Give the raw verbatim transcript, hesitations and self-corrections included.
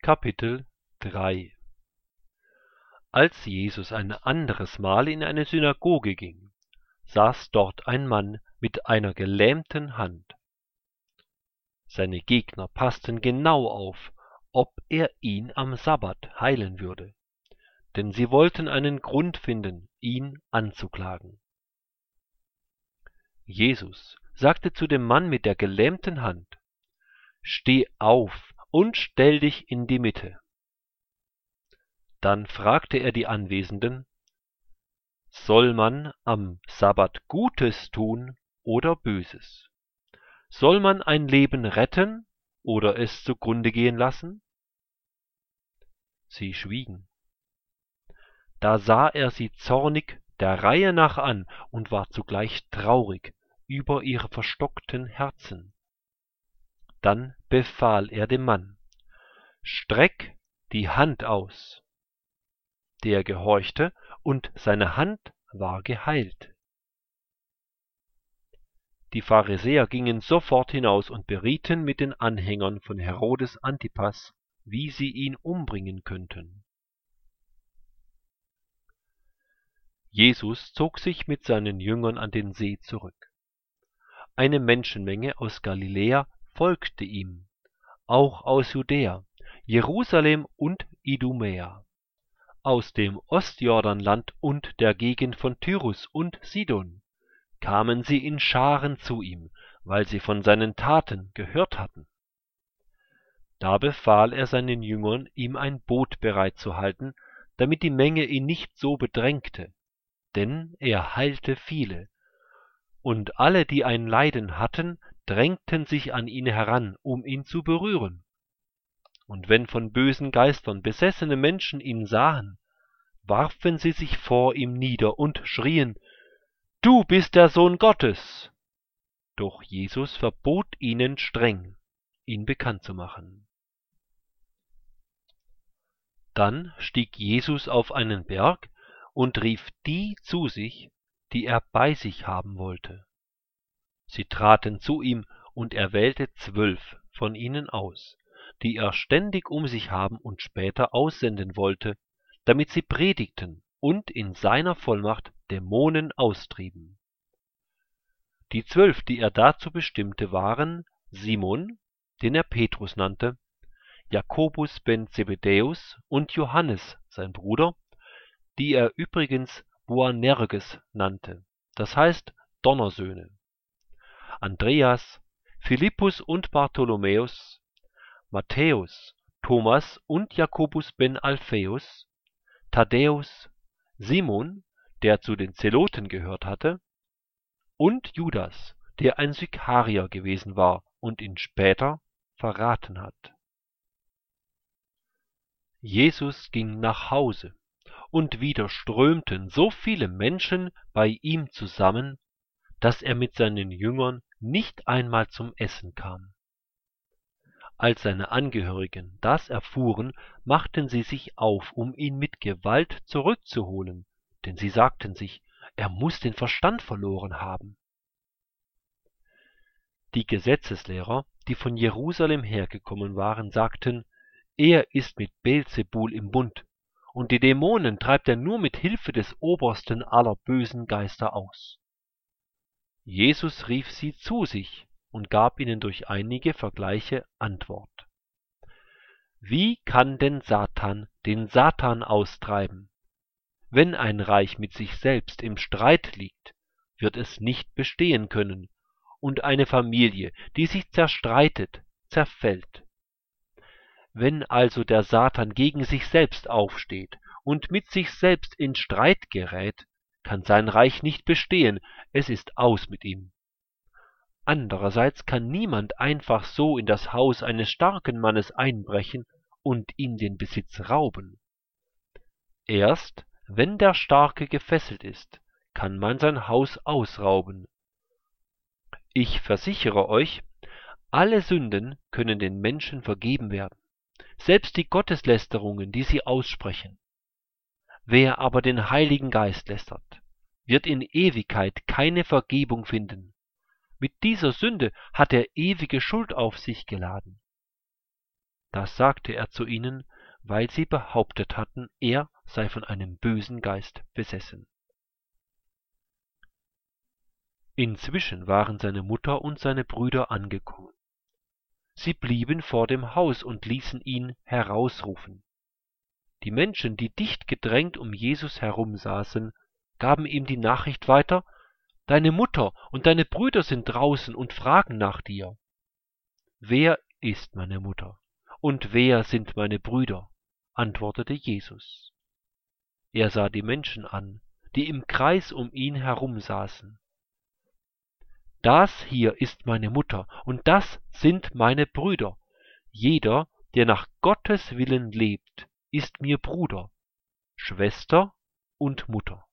Kapitel drei. Als Jesus ein anderes Mal in eine Synagoge ging, saß dort ein Mann mit einer gelähmten Hand. Seine Gegner passten genau auf, ob er ihn am Sabbat heilen würde, denn sie wollten einen Grund finden, ihn anzuklagen. Jesus sagte zu dem Mann mit der gelähmten Hand: »Steh auf und stell dich in die Mitte.« Dann fragte er die Anwesenden: »Soll man am Sabbat Gutes tun oder Böses? Soll man ein Leben retten oder es zugrunde gehen lassen?« Sie schwiegen. Da sah er sie zornig der Reihe nach an und war zugleich traurig über ihre verstockten Herzen. Dann befahl er dem Mann: »Streck die Hand aus.« Der gehorchte, und seine Hand war geheilt. Die Pharisäer gingen sofort hinaus und berieten mit den Anhängern von Herodes Antipas, wie sie ihn umbringen könnten. Jesus zog sich mit seinen Jüngern an den See zurück. Eine Menschenmenge aus Galiläa folgte ihm, auch aus Judäa, Jerusalem und Idumäa, aus dem Ostjordanland und der Gegend von Tyrus und Sidon kamen sie in Scharen zu ihm, weil sie von seinen Taten gehört hatten. Da befahl er seinen Jüngern, ihm ein Boot bereitzuhalten, damit die Menge ihn nicht so bedrängte, denn er heilte viele, und alle, die ein Leiden hatten, drängten sich an ihn heran, um ihn zu berühren. Und wenn von bösen Geistern besessene Menschen ihn sahen, warfen sie sich vor ihm nieder und schrien: »Du bist der Sohn Gottes!« Doch Jesus verbot ihnen streng, ihn bekannt zu machen. Dann stieg Jesus auf einen Berg und rief die zu sich, die er bei sich haben wollte. Sie traten zu ihm, und er wählte zwölf von ihnen aus, die er ständig um sich haben und später aussenden wollte, damit sie predigten und in seiner Vollmacht Dämonen austrieben. Die zwölf, die er dazu bestimmte, waren Simon, den er Petrus nannte, Jakobus ben Zebedäus und Johannes, sein Bruder, die er übrigens Boanerges nannte, das heißt Donnersöhne, Andreas, Philippus und Bartholomäus, Matthäus, Thomas und Jakobus ben Alphaeus, Thaddäus, Simon, der zu den Zeloten gehört hatte, und Judas, der ein Sikarier gewesen war und ihn später verraten hat. Jesus ging nach Hause, und wieder strömten so viele Menschen bei ihm zusammen, dass er mit seinen Jüngern nicht einmal zum Essen kam. Als seine Angehörigen das erfuhren, machten sie sich auf, um ihn mit Gewalt zurückzuholen, denn sie sagten sich, er muss den Verstand verloren haben. Die Gesetzeslehrer, die von Jerusalem hergekommen waren, sagten, er ist mit Beelzebul im Bund, und die Dämonen treibt er nur mit Hilfe des Obersten aller bösen Geister aus. Jesus rief sie zu sich und gab ihnen durch einige Vergleiche Antwort. Wie kann denn Satan den Satan austreiben? Wenn ein Reich mit sich selbst im Streit liegt, wird es nicht bestehen können, und eine Familie, die sich zerstreitet, zerfällt. Wenn also der Satan gegen sich selbst aufsteht und mit sich selbst in Streit gerät, kann sein Reich nicht bestehen, es ist aus mit ihm. Andererseits kann niemand einfach so in das Haus eines starken Mannes einbrechen und ihm den Besitz rauben. Erst wenn der Starke gefesselt ist, kann man sein Haus ausrauben. Ich versichere euch, alle Sünden können den Menschen vergeben werden, selbst die Gotteslästerungen, die sie aussprechen. Wer aber den Heiligen Geist lästert, wird in Ewigkeit keine Vergebung finden. Mit dieser Sünde hat er ewige Schuld auf sich geladen. Das sagte er zu ihnen, weil sie behauptet hatten, er sei von einem bösen Geist besessen. Inzwischen waren seine Mutter und seine Brüder angekommen. Sie blieben vor dem Haus und ließen ihn herausrufen. Die Menschen, die dicht gedrängt um Jesus herum saßen, gaben ihm die Nachricht weiter: Deine Mutter und deine Brüder sind draußen und fragen nach dir. Wer ist meine Mutter und wer sind meine Brüder? Antwortete Jesus. Er sah die Menschen an, die im Kreis um ihn herum saßen. Das hier ist meine Mutter und das sind meine Brüder. Jeder, der nach Gottes Willen lebt, ist mir Bruder, Schwester und Mutter.